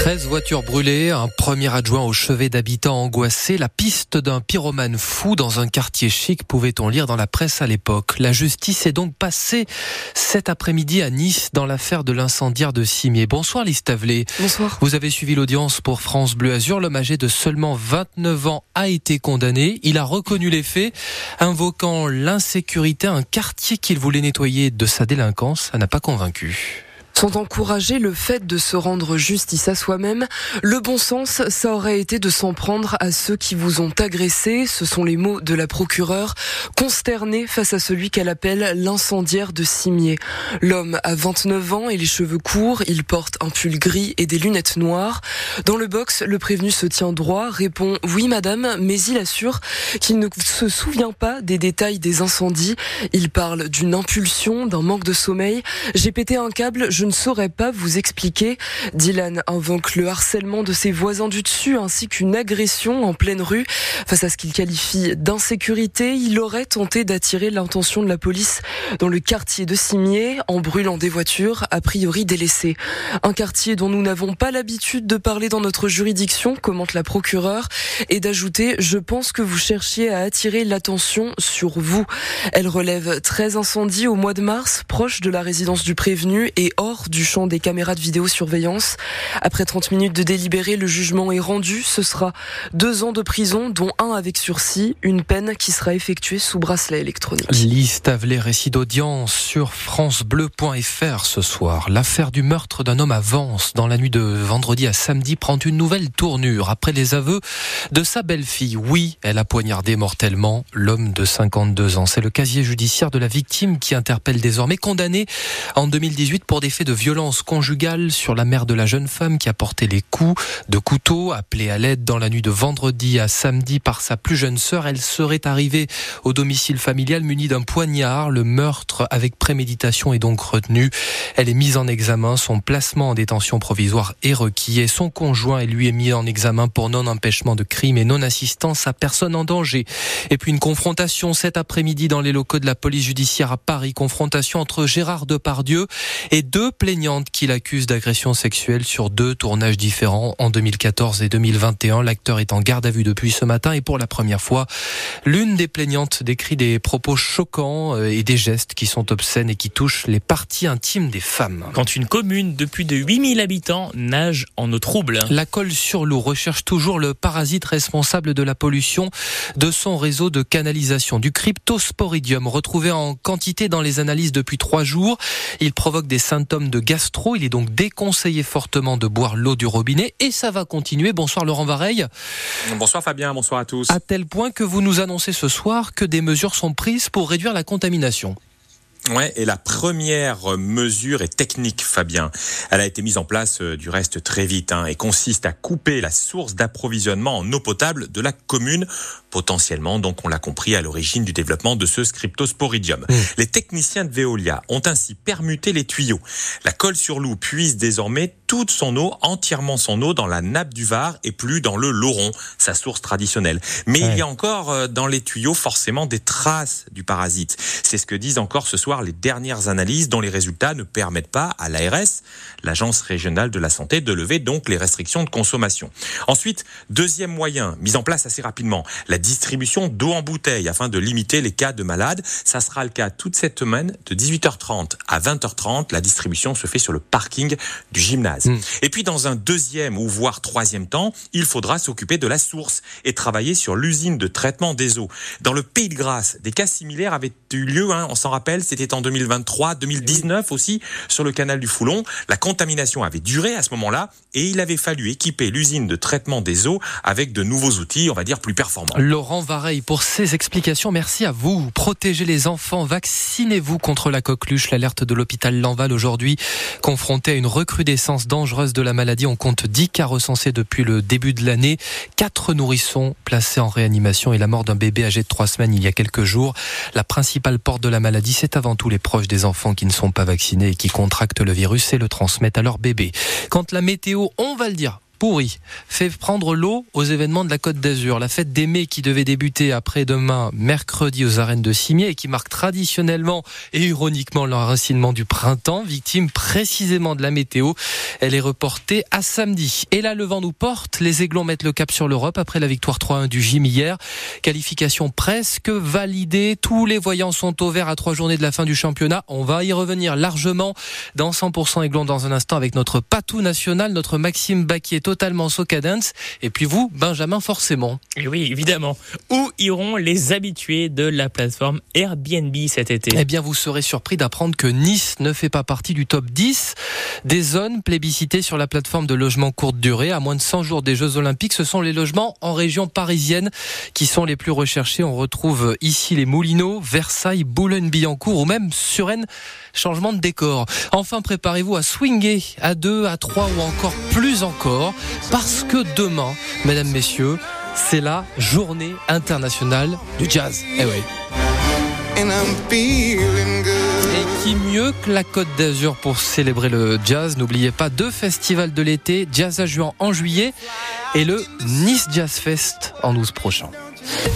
13 voitures brûlées, un premier adjoint au chevet d'habitants angoissés, la piste d'un pyromane fou dans un quartier chic, pouvait-on lire dans la presse à l'époque. La justice est donc passée cet après-midi à Nice dans l'affaire de l'incendiaire de Cimiez. Bonsoir Lise Tavelet. Bonsoir. Vous avez suivi l'audience pour France Bleu Azur. L'homme âgé de seulement 29 ans a été condamné. Il a reconnu les faits, invoquant l'insécurité, un quartier qu'il voulait nettoyer de sa délinquance. Ça n'a pas convaincu. Sont encouragés le fait de se rendre justice à soi-même. Le bon sens, ça aurait été de s'en prendre à ceux qui vous ont agressé. Ce sont les mots de la procureure, consternée face à celui qu'elle appelle l'incendiaire de Cimiez. L'homme a 29 ans et les cheveux courts. Il porte un pull gris et des lunettes noires. Dans le box, le prévenu se tient droit, répond « Oui madame », mais il assure qu'il ne se souvient pas des détails des incendies. Il parle d'une impulsion, d'un manque de sommeil. « J'ai pété un câble, je ne saurais pas vous expliquer ». Dylan invoque le harcèlement de ses voisins du dessus ainsi qu'une agression en pleine rue. Face à ce qu'il qualifie d'insécurité, il aurait tenté d'attirer l'attention de la police dans le quartier de Cimiez en brûlant des voitures, a priori délaissées. Un quartier dont nous n'avons pas l'habitude de parler dans notre juridiction, commente la procureure, et d'ajouter « Je pense que vous cherchiez à attirer l'attention sur vous ». Elle relève 13 incendies au mois de mars, proche de la résidence du prévenu et hors du champ des caméras de vidéosurveillance. Après 30 minutes de délibéré, le jugement est rendu. Ce sera 2 ans de prison, dont 1 avec sursis, une peine qui sera effectuée sous bracelet électronique. Lise Tavelet, récit d'audience sur francebleu.fr ce soir. L'affaire du meurtre d'un homme à Vence dans la nuit de vendredi à samedi prend une nouvelle tournure après les aveux de sa belle-fille. Oui, elle a poignardé mortellement l'homme de 52 ans. C'est le casier judiciaire de la victime qui interpelle désormais, condamné en 2018 pour des faits de violence conjugale sur la mère de la jeune femme qui a porté les coups de couteau, appelée à l'aide dans la nuit de vendredi à samedi par sa plus jeune sœur. Elle serait arrivée au domicile familial munie d'un poignard. Le meurtre avec préméditation est donc retenu. Elle est mise en examen. Son placement en détention provisoire est requis et son conjoint lui est mis en examen pour non-empêchement de crime et non-assistance à personne en danger. Et puis une confrontation cet après-midi dans les locaux de la police judiciaire à Paris. Confrontation entre Gérard Depardieu et 2 plaignantes qui l'accusent d'agression sexuelle sur 2 tournages différents en 2014 et 2021. L'acteur est en garde à vue depuis ce matin et pour la première fois, l'une des plaignantes décrit des propos choquants et des gestes qui sont obscènes et qui touchent les parties intimes des femmes. Quand une commune de plus de 8000 habitants nage en eau trouble. La Colle-sur-Loup recherche toujours le parasite responsable de la pollution de son réseau de canalisation, du cryptosporidium, retrouvé en quantité dans les analyses depuis 3 jours. Il provoque des symptômes de gastro. Il est donc déconseillé fortement de boire l'eau du robinet et ça va continuer. Bonsoir Laurent Vareille. Bonsoir Fabien, bonsoir à tous. À tel point que vous nous annoncez ce soir que des mesures sont prises pour réduire la contamination. Ouais, et la première mesure est technique, Fabien. Elle a été mise en place du reste très vite et consiste à couper la source d'approvisionnement en eau potable de la commune, potentiellement, donc on l'a compris, à l'origine du développement de ce cryptosporidium. Les techniciens de Veolia ont ainsi permuté les tuyaux. La Colle-sur-Loup puise désormais toute son eau, entièrement son eau, dans la nappe du Var et plus dans le Lauron, sa source traditionnelle. Mais il y a encore dans les tuyaux forcément des traces du parasite. C'est ce que disent encore ce soir les dernières analyses dont les résultats ne permettent pas à l'ARS, l'Agence régionale de la santé, de lever donc les restrictions de consommation. Ensuite, deuxième moyen, mis en place assez rapidement, la distribution d'eau en bouteille afin de limiter les cas de malades. Ça sera le cas toute cette semaine de 18h30 à 20h30. La distribution se fait sur le parking du gymnase. Et puis dans un deuxième ou voire troisième temps, il faudra s'occuper de la source et travailler sur l'usine de traitement des eaux. Dans le Pays de Grasse, des cas similaires avaient eu lieu, on s'en rappelle, c'était en 2023, 2019 aussi, sur le canal du Foulon. La contamination avait duré à ce moment-là et il avait fallu équiper l'usine de traitement des eaux avec de nouveaux outils, on va dire, plus performants. Laurent Vareille, pour ces explications, merci à vous. Protégez les enfants, vaccinez-vous contre la coqueluche. L'alerte de l'hôpital Lanval aujourd'hui, confronté à une recrudescence dangereuse de la maladie. On compte 10 cas recensés depuis le début de l'année. 4 nourrissons placés en réanimation et la mort d'un bébé âgé de 3 semaines il y a quelques jours. La principale porte de la maladie, c'est avant tout les proches des enfants qui ne sont pas vaccinés et qui contractent le virus et le transmettent à leur bébé. Quand la météo, on va le dire, pourri fait prendre l'eau aux événements de la Côte d'Azur. La fête des Mets qui devait débuter après-demain, mercredi, aux arènes de Cimiez et qui marque traditionnellement et ironiquement l'enracinement du printemps, victime précisément de la météo. Elle est reportée à samedi. Et là, le vent nous porte. Les Aiglons mettent le cap sur l'Europe après la victoire 3-1 du Gym hier. Qualification presque validée. Tous les voyants sont au vert à 3 journées de la fin du championnat. On va y revenir largement dans 100% Aiglons dans un instant avec notre patou national, notre Maxime Baquier totalement socadence. Et puis vous, Benjamin, forcément. Et oui, évidemment. Où iront les habitués de la plateforme Airbnb cet été ? Eh bien, vous serez surpris d'apprendre que Nice ne fait pas partie du top 10 des zones plébiscitées sur la plateforme de logement courte durée. À moins de 100 jours des Jeux Olympiques, ce sont les logements en région parisienne qui sont les plus recherchés. On retrouve ici les Moulineaux, Versailles, Boulogne-Billancourt ou même Suresnes. Changement de décor. Enfin, préparez-vous à swinger à 2, à 3 ou encore plus encore, parce que demain, mesdames, messieurs, c'est la journée internationale du jazz. Eh oui. Et qui mieux que la Côte d'Azur pour célébrer le jazz. N'oubliez pas 2 festivals de l'été, Jazz à Juan en juillet et le Nice Jazz Fest en août prochain.